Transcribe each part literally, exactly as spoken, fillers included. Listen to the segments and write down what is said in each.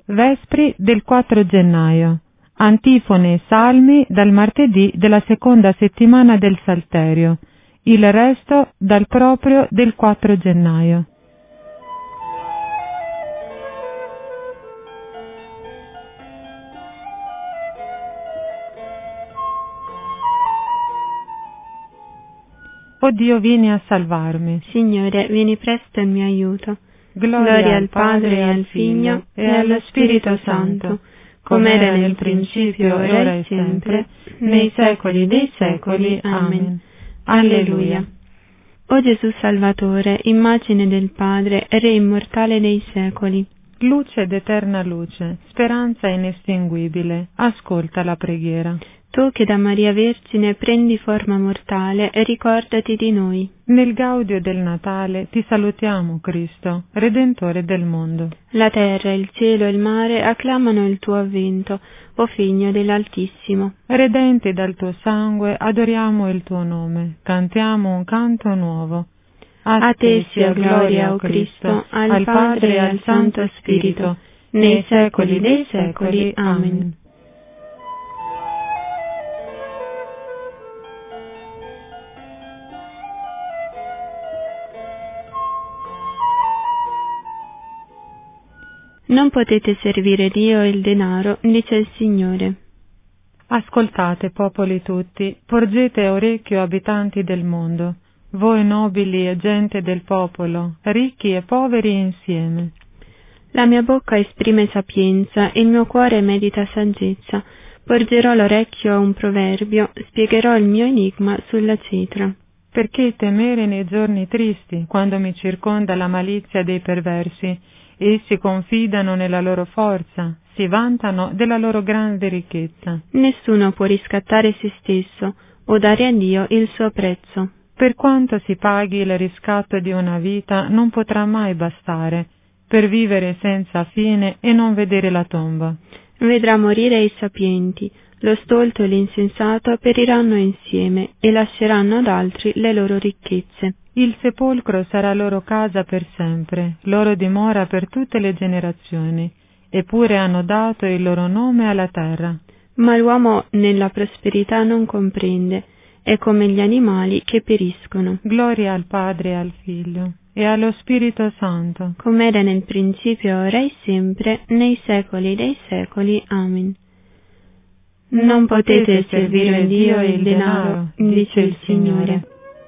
Vespri del quattro gennaio. Antifone e salmi dal martedì della seconda settimana del Salterio. Il resto dal proprio del quattro gennaio. O Dio, vieni a salvarmi. Signore, vieni presto in mio aiuto. Gloria, Gloria al Padre e al Figlio e allo Spirito Santo, come era nel principio, ora e sempre, nei secoli dei secoli. Amen. Alleluia. O Gesù Salvatore, immagine del Padre, Re immortale dei secoli, luce d'eterna luce, speranza inestinguibile, ascolta la preghiera. Tu che da Maria Vergine prendi forma mortale, ricordati di noi. Nel gaudio del Natale ti salutiamo, Cristo, Redentore del mondo. La terra, il cielo e il mare acclamano il tuo avvento, o Figlio dell'Altissimo. Redenti dal tuo sangue, adoriamo il tuo nome, cantiamo un canto nuovo. A, A te sia gloria, o Cristo, al, al Padre e al Santo Spirito, nei secoli dei secoli. Amen. Non potete servire Dio e il denaro, dice il Signore. Ascoltate, popoli tutti, porgete orecchio, abitanti del mondo, voi nobili e gente del popolo, ricchi e poveri insieme. La mia bocca esprime sapienza, il mio cuore medita saggezza. Porgerò l'orecchio a un proverbio, spiegherò il mio enigma sulla cetra. Perché temere nei giorni tristi, quando mi circonda la malizia dei perversi? Essi confidano nella loro forza, si vantano della loro grande ricchezza. Nessuno può riscattare se stesso o dare a Dio il suo prezzo. Per quanto si paghi il riscatto di una vita, non potrà mai bastare per vivere senza fine e non vedere la tomba. Vedrà morire i sapienti, lo stolto e l'insensato periranno insieme e lasceranno ad altri le loro ricchezze. Il sepolcro sarà loro casa per sempre, loro dimora per tutte le generazioni, eppure hanno dato il loro nome alla terra. Ma l'uomo nella prosperità non comprende, è come gli animali che periscono. Gloria al Padre e al Figlio e allo Spirito Santo, come era nel principio, ora e sempre, nei secoli dei secoli. Amen. Non potete servire Dio e il denaro, dice il Signore.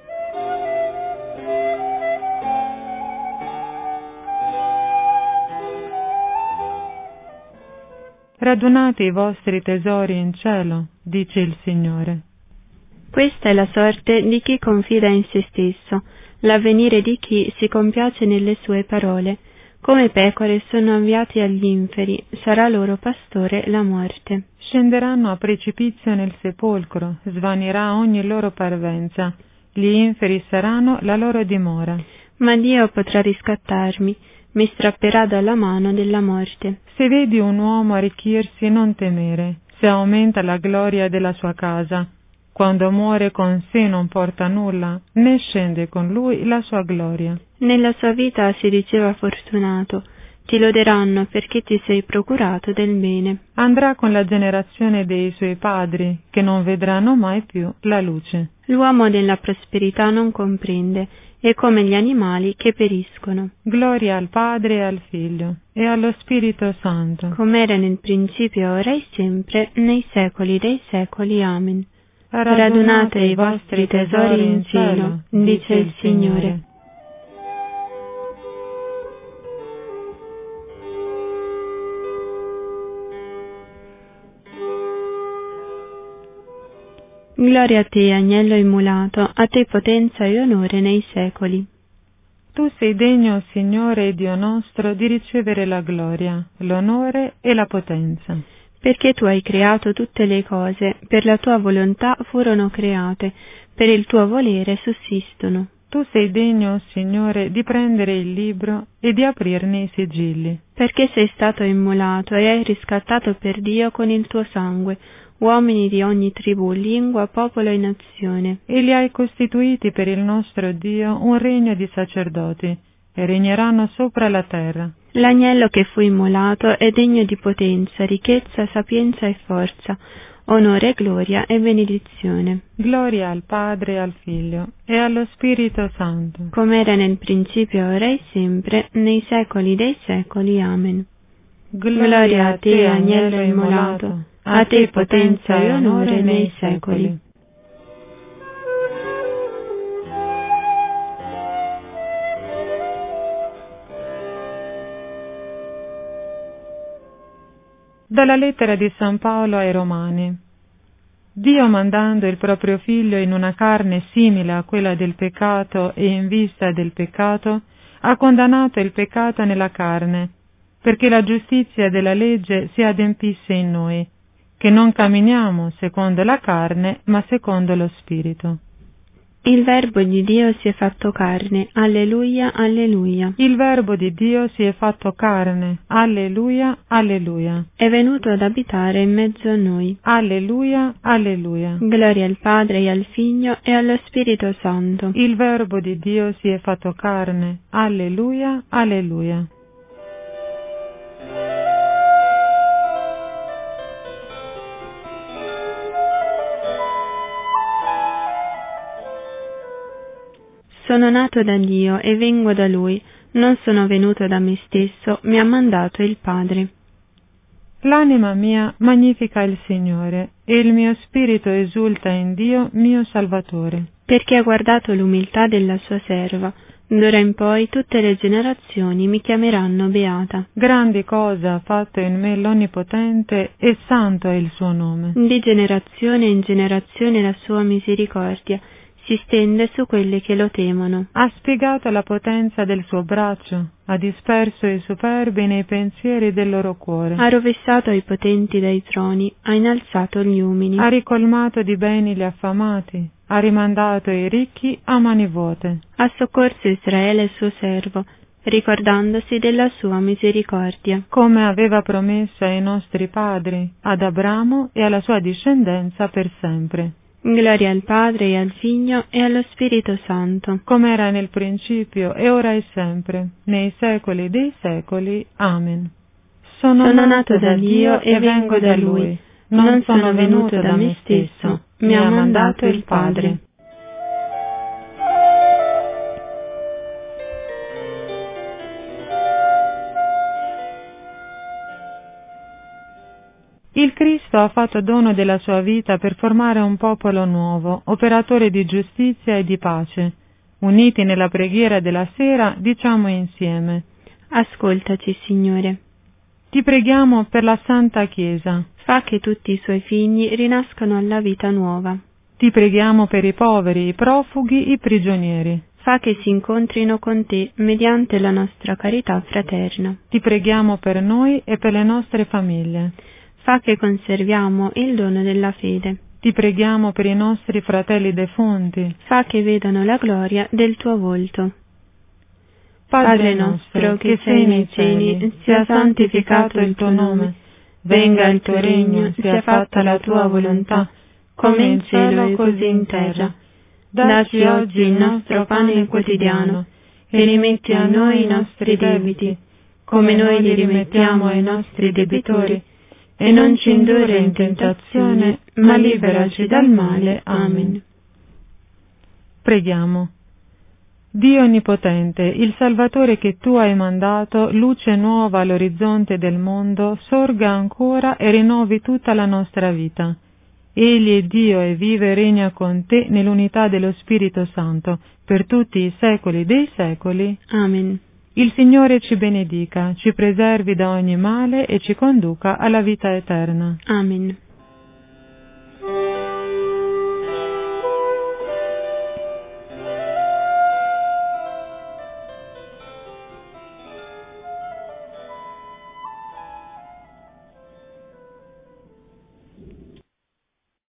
Radunate i vostri tesori in cielo, dice il Signore. Questa è la sorte di chi confida in se stesso, l'avvenire di chi si compiace nelle sue parole. Come pecore sono avviati agli inferi, sarà loro pastore la morte. Scenderanno a precipizio nel sepolcro, svanirà ogni loro parvenza, gli inferi saranno la loro dimora. Ma Dio potrà riscattarmi, mi strapperà dalla mano della morte. Se vedi un uomo arricchirsi, non temere, se aumenta la gloria della sua casa. Quando muore con sé non porta nulla, né scende con lui la sua gloria. Nella sua vita si diceva fortunato, ti loderanno perché ti sei procurato del bene. Andrà con la generazione dei suoi padri, che non vedranno mai più la luce. L'uomo della prosperità non comprende, è come gli animali che periscono. Gloria al Padre e al Figlio e allo Spirito Santo, come era nel principio, ora e sempre, nei secoli dei secoli. Amen. Radunate i vostri tesori in cielo, dice il Signore. Gloria a te, agnello immolato, a te potenza e onore nei secoli. Tu sei degno, Signore Dio nostro, di ricevere la gloria, l'onore e la potenza. Perché tu hai creato tutte le cose, per la tua volontà furono create, per il tuo volere sussistono. Tu sei degno, Signore, di prendere il libro e di aprirne i sigilli. Perché sei stato immolato e hai riscattato per Dio con il tuo sangue uomini di ogni tribù, lingua, popolo e nazione. E li hai costituiti per il nostro Dio un regno di sacerdoti, e regneranno sopra la terra. L'agnello che fu immolato è degno di potenza, ricchezza, sapienza e forza, onore, gloria e benedizione. Gloria al Padre e al Figlio e allo Spirito Santo, come era nel principio, ora e sempre, nei secoli dei secoli. Amen. Gloria a te, agnello immolato, a te potenza e onore nei secoli. Dalla lettera di San Paolo ai Romani. Dio, mandando il proprio Figlio in una carne simile a quella del peccato e in vista del peccato, ha condannato il peccato nella carne, perché la giustizia della legge si adempisse in noi, che non camminiamo secondo la carne, ma secondo lo Spirito. Il Verbo di Dio si è fatto carne. Alleluia, alleluia. Il Verbo di Dio si è fatto carne. Alleluia, alleluia. È venuto ad abitare in mezzo a noi. Alleluia, alleluia. Gloria al Padre e al Figlio e allo Spirito Santo. Il Verbo di Dio si è fatto carne. Alleluia, alleluia. Sono nato da Dio e vengo da Lui, non sono venuto da me stesso, mi ha mandato il Padre. L'anima mia magnifica il Signore, e il mio spirito esulta in Dio mio Salvatore. Perché ha guardato l'umiltà della sua serva, d'ora in poi tutte le generazioni mi chiameranno beata. Grandi cose ha fatto in me l'Onnipotente, e santo è il suo nome. Di generazione in generazione la sua misericordia si stende su quelli che lo temono. Ha spiegato la potenza del suo braccio, ha disperso i superbi nei pensieri del loro cuore. Ha rovesciato i potenti dai troni, ha innalzato gli umili. Ha ricolmato di beni gli affamati, ha rimandato i ricchi a mani vuote. Ha soccorso Israele suo servo, ricordandosi della sua misericordia. Come aveva promesso ai nostri padri, ad Abramo e alla sua discendenza per sempre. Gloria al Padre e al Figlio e allo Spirito Santo. Come era nel principio e ora e sempre, nei secoli dei secoli. Amen. Sono, sono nato da Dio e vengo da Lui. Non sono venuto da me stesso, mi ha mandato il Padre. Il Cristo ha fatto dono della sua vita per formare un popolo nuovo, operatore di giustizia e di pace. Uniti nella preghiera della sera, diciamo insieme: Ascoltaci, Signore. Ti preghiamo per la Santa Chiesa. Fa che tutti i suoi figli rinascano alla vita nuova. Ti preghiamo per i poveri, i profughi, i prigionieri. Fa che si incontrino con te mediante la nostra carità fraterna. Ti preghiamo per noi e per le nostre famiglie. Fa che conserviamo il dono della fede. Ti preghiamo per i nostri fratelli defunti. Fa che vedano la gloria del tuo volto. Padre nostro, che sei nei cieli, sia santificato il tuo nome. Venga il tuo regno, sia fatta la tua volontà, come in cielo così in terra. Dacci oggi il nostro pane quotidiano, e rimetti a noi i nostri debiti, come noi li rimettiamo ai nostri debitori, e non ci indurre in tentazione, ma liberaci dal male. Amen. Preghiamo. Dio Onnipotente, il Salvatore che Tu hai mandato, luce nuova all'orizzonte del mondo, sorga ancora e rinnovi tutta la nostra vita. Egli è Dio e vive e regna con Te nell'unità dello Spirito Santo, per tutti i secoli dei secoli. Amen. Il Signore ci benedica, ci preservi da ogni male e ci conduca alla vita eterna. Amen.